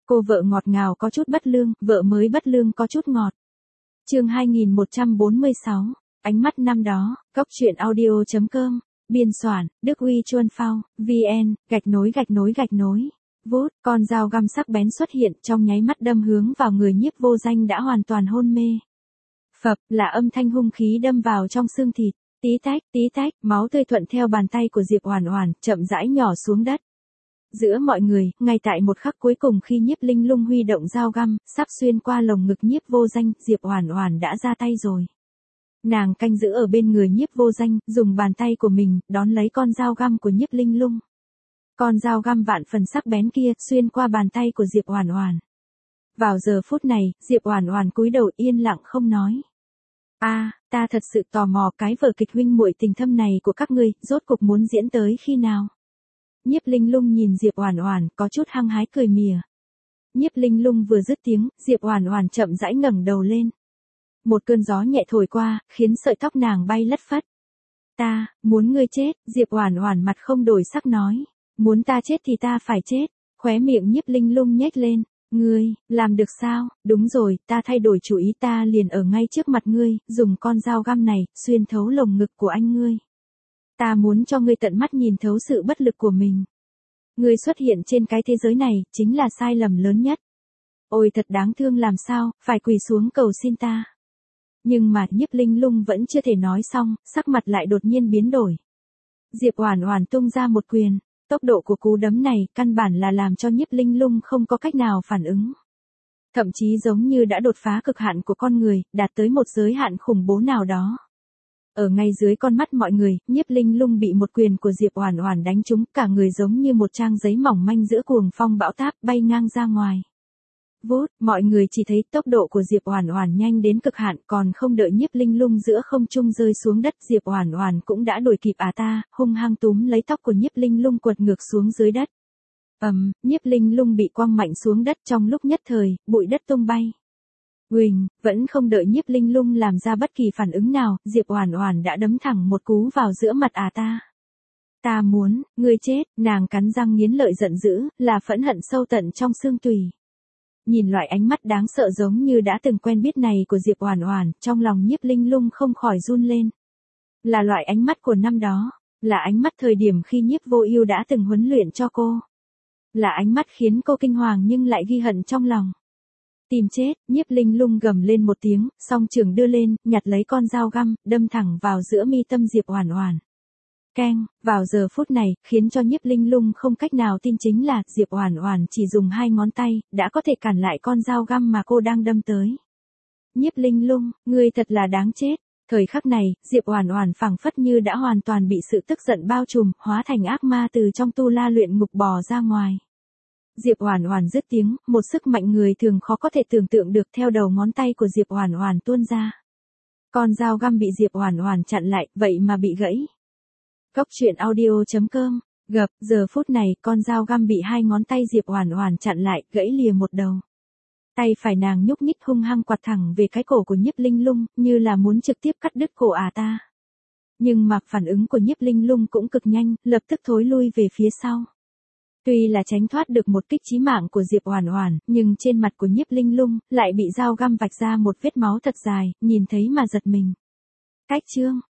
Cô vợ ngọt ngào có chút bất lương, vợ mới bất lương có chút ngọt. Chương 2146, ánh mắt năm đó, Cốc truyện audio.com, biên soạn, Đức Uy Chuân Phao, VN, _. Vút, con dao găm sắc bén xuất hiện trong nháy mắt đâm hướng vào người Nhiếp Vô Danh đã hoàn toàn hôn mê. Phập, là âm thanh hung khí đâm vào trong xương thịt, tí tách, máu tươi thuận theo bàn tay của Diệp Oản Oản, chậm rãi nhỏ xuống đất. Giữa mọi người, ngay tại một khắc cuối cùng khi Nhiếp Linh Lung huy động dao găm, sắp xuyên qua lồng ngực Nhiếp Vô Danh, Diệp Oản Oản đã ra tay rồi. Nàng canh giữ ở bên người Nhiếp Vô Danh, dùng bàn tay của mình, đón lấy con dao găm của Nhiếp Linh Lung. Con dao găm vạn phần sắc bén kia, xuyên qua bàn tay của Diệp Oản Oản. Vào giờ phút này, Diệp Oản Oản cúi đầu yên lặng không nói. Ta thật sự tò mò cái vở kịch huynh muội tình thâm này của các ngươi, rốt cục muốn diễn tới khi nào? Nhiếp Linh Lung nhìn Diệp Oản Oản, có chút hăng hái cười mỉa. Nhiếp Linh Lung vừa dứt tiếng, Diệp Oản Oản chậm rãi ngẩng đầu lên. Một cơn gió nhẹ thổi qua, khiến sợi tóc nàng bay lất phất. Ta, muốn ngươi chết, Diệp Oản Oản mặt không đổi sắc nói. Muốn ta chết thì ta phải chết. Khóe miệng Nhiếp Linh Lung nhếch lên. Ngươi, làm được sao? Đúng rồi, ta thay đổi chủ ý, ta liền ở ngay trước mặt ngươi, dùng con dao găm này, xuyên thấu lồng ngực của anh ngươi. Ta muốn cho ngươi tận mắt nhìn thấu sự bất lực của mình. Ngươi xuất hiện trên cái thế giới này, chính là sai lầm lớn nhất. Ôi thật đáng thương làm sao, phải quỳ xuống cầu xin ta. Nhưng mà Nhiếp Linh Lung vẫn chưa thể nói xong, sắc mặt lại đột nhiên biến đổi. Diệp Oản Oản tung ra một quyền. Tốc độ của cú đấm này, căn bản là làm cho Nhiếp Linh Lung không có cách nào phản ứng. Thậm chí giống như đã đột phá cực hạn của con người, đạt tới một giới hạn khủng bố nào đó. Ở ngay dưới con mắt mọi người, Nhiếp Linh Lung bị một quyền của Diệp Oản Oản đánh trúng, cả người giống như một trang giấy mỏng manh giữa cuồng phong bão táp, bay ngang ra ngoài. Vút, mọi người chỉ thấy tốc độ của Diệp Oản Oản nhanh đến cực hạn, còn không đợi Nhiếp Linh Lung giữa không trung rơi xuống đất, Diệp Oản Oản cũng đã đuổi kịp hung hăng túm lấy tóc của Nhiếp Linh Lung quật ngược xuống dưới đất. Nhiếp Linh Lung bị quăng mạnh xuống đất, trong lúc nhất thời, bụi đất tung bay. Huỳnh, vẫn không đợi Nhiếp Linh Lung làm ra bất kỳ phản ứng nào, Diệp Oản Oản đã đấm thẳng một cú vào giữa mặt ta. Ta muốn, ngươi chết, nàng cắn răng nghiến lợi giận dữ, là phẫn hận sâu tận trong xương tủy. Nhìn loại ánh mắt đáng sợ giống như đã từng quen biết này của Diệp Oản Oản, trong lòng Nhiếp Linh Lung không khỏi run lên. Là loại ánh mắt của năm đó, là ánh mắt thời điểm khi Nhiếp Vô Ưu đã từng huấn luyện cho cô. Là ánh mắt khiến cô kinh hoàng nhưng lại ghi hận trong lòng. Tìm chết, Nhiếp Linh Lung gầm lên một tiếng, song trường đưa lên, nhặt lấy con dao găm, đâm thẳng vào giữa mi tâm Diệp Oản Oản. Keng, vào giờ phút này, khiến cho Nhiếp Linh Lung không cách nào tin chính là Diệp Oản Oản chỉ dùng 2 ngón tay, đã có thể cản lại con dao găm mà cô đang đâm tới. Nhiếp Linh Lung, ngươi thật là đáng chết. Thời khắc này, Diệp Oản Oản phảng phất như đã hoàn toàn bị sự tức giận bao trùm, hóa thành ác ma từ trong tu la luyện ngục bò ra ngoài. Diệp Oản Oản dứt tiếng, một sức mạnh người thường khó có thể tưởng tượng được theo đầu ngón tay của Diệp Oản Oản tuôn ra. Con dao găm bị Diệp Oản Oản chặn lại, vậy mà bị gãy. Cốc truyện audio.com, giờ phút này, con dao găm bị 2 ngón tay Diệp Oản Oản chặn lại, gãy lìa một đầu. Tay phải nàng nhúc nhích hung hăng quạt thẳng về cái cổ của Nhiếp Linh Lung, như là muốn trực tiếp cắt đứt cổ ta. Nhưng mà phản ứng của Nhiếp Linh Lung cũng cực nhanh, lập tức thối lui về phía sau. Tuy là tránh thoát được một kích chí mạng của Diệp Oản Oản, nhưng trên mặt của Nhiếp Linh Lung lại bị dao găm vạch ra một vết máu thật dài, nhìn thấy mà giật mình. Cách chương